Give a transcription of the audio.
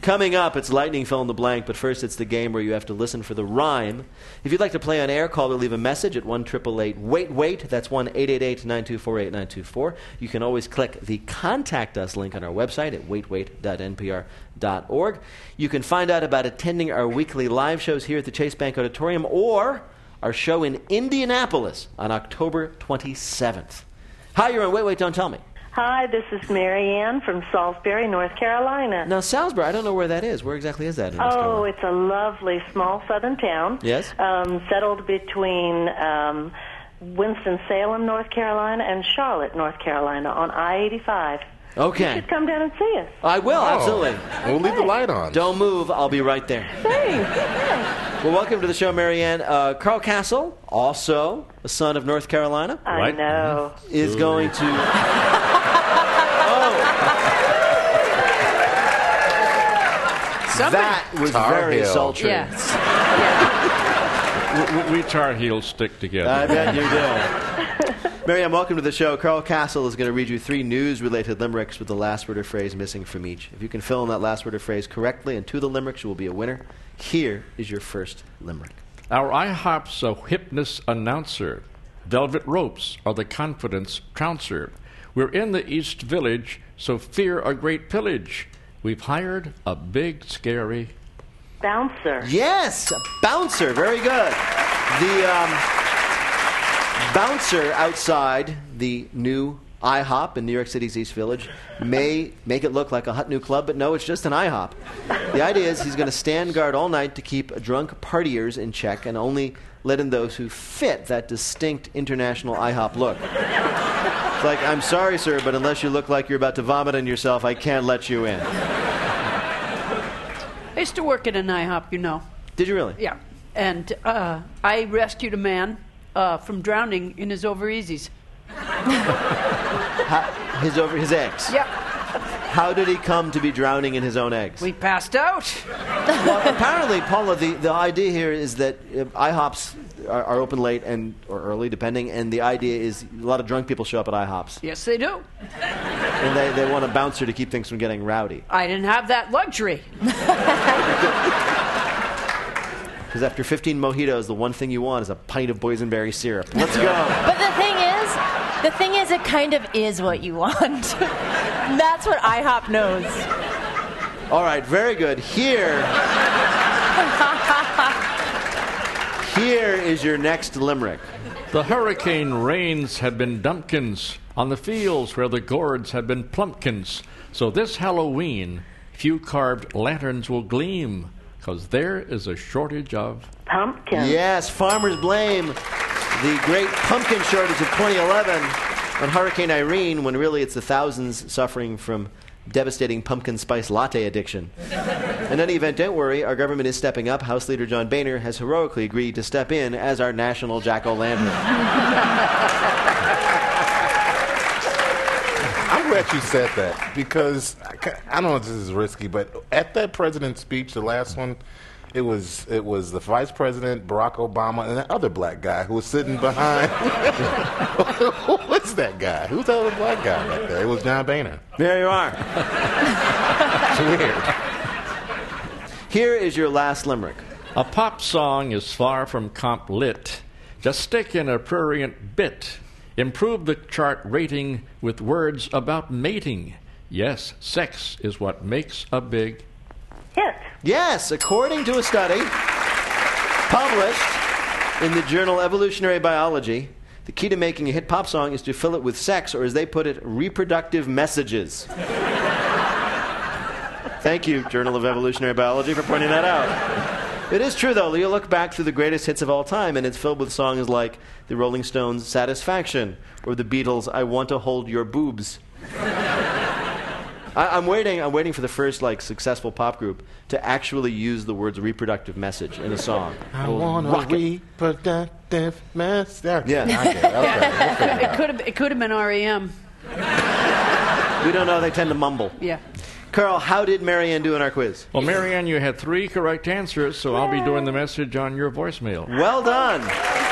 Coming up, it's Lightning Fill in the Blank, but first it's the game where you have to listen for the rhyme. If you'd like to play on air, call or leave a message at 1-888-WAIT-WAIT. That's 1-888-924-8924. You can always click the Contact Us link on our website at waitwait.npr.org. You can find out about attending our weekly live shows here at the Chase Bank Auditorium or our show in Indianapolis on October 27th. Hi, you're on Wait, Wait, Don't Tell Me. Hi, this is Mary Ann from Salisbury, North Carolina. Now, Salisbury, I don't know where that is. Where exactly is that in North Carolina? Oh, it's a lovely small southern town. Yes? Settled between Winston-Salem, North Carolina, and Charlotte, North Carolina, on I-85. Okay. You should come down and see us. I will, absolutely. We'll leave the light on. Don't move. I'll be right there. Thanks. Well, welcome to the show, Marianne. Carl Castle, also a son of North Carolina, I know. is going to... That was Tar very Heel. sultry. Yes. We Tar Heels stick together. I bet you do. Marianne, welcome to the show. Carl Castle is going to read you 3 news-related limericks with the last word or phrase missing from each. If you can fill in that last word or phrase correctly and to the limericks, you will be a winner. Here is your first limerick. Our IHOP's a hipness announcer. Velvet ropes are the confidence trouncer. We're in the East Village, so fear a great pillage. We've hired a big, scary... Bouncer. Yes, bouncer. Very good. The bouncer outside the new IHOP in New York City's East Village may make it look like a hot new club, but no, it's just an IHOP. The idea is he's going to stand guard all night to keep drunk partiers in check and only let in those who fit that distinct international IHOP look. It's like, I'm sorry, sir, but unless you look like you're about to vomit on yourself, I can't let you in. I used to work at an IHOP, you know. Did you really? Yeah. And I rescued a man from drowning in his over-easies. His eggs? Yeah. How did he come to be drowning in his own eggs? We passed out. Well, apparently, Paula, the idea here is that IHOPs are open late or early, depending, and the idea is a lot of drunk people show up at IHOPs. Yes, they do. And they want a bouncer to keep things from getting rowdy. I didn't have that luxury. Because after 15 mojitos, the one thing you want is a pint of boysenberry syrup. Let's go. But the thing is, it kind of is what you want. That's what IHOP knows. All right, very good. Here is your next limerick. The hurricane rains had been dumpkins on the fields where the gourds had been plumpkins. So this Halloween, few carved lanterns will gleam, 'cause there is a shortage of... Pumpkin. Yes, farmers blame the great pumpkin shortage of 2011 on Hurricane Irene, when really it's the thousands suffering from devastating pumpkin spice latte addiction. In any event, don't worry, our government is stepping up. House Leader John Boehner has heroically agreed to step in as our national jack-o'-lantern. I'm glad you said that, because I don't know if this is risky, but at that president's speech, the last one, it was the vice president, Barack Obama, and that other black guy who was sitting behind. What's that guy? Who's the other black guy right there? It was John Boehner. There you are. It's weird. Here is your last limerick. A pop song is far from comp lit. Just stick in a prurient bit. Improve the chart rating with words about mating. Yes, sex is what makes a big... Hit. Yes, according to a study published in the journal Evolutionary Biology, the key to making a hit pop song is to fill it with sex, or as they put it, reproductive messages. Thank you, Journal of Evolutionary Biology, for pointing that out. It is true, though. You look back through the greatest hits of all time, and it's filled with songs like the Rolling Stones' Satisfaction, or the Beatles' I Want to Hold Your Boobs. I'm waiting for the first successful pop group to actually use the words reproductive message in a song. I want a reproductive message. Yeah. Okay. It could have been REM. We don't know. They tend to mumble. Yeah. Carl, how did Marianne do in our quiz? Well, Marianne, you had 3 correct answers, so I'll be doing the message on your voicemail. Well done.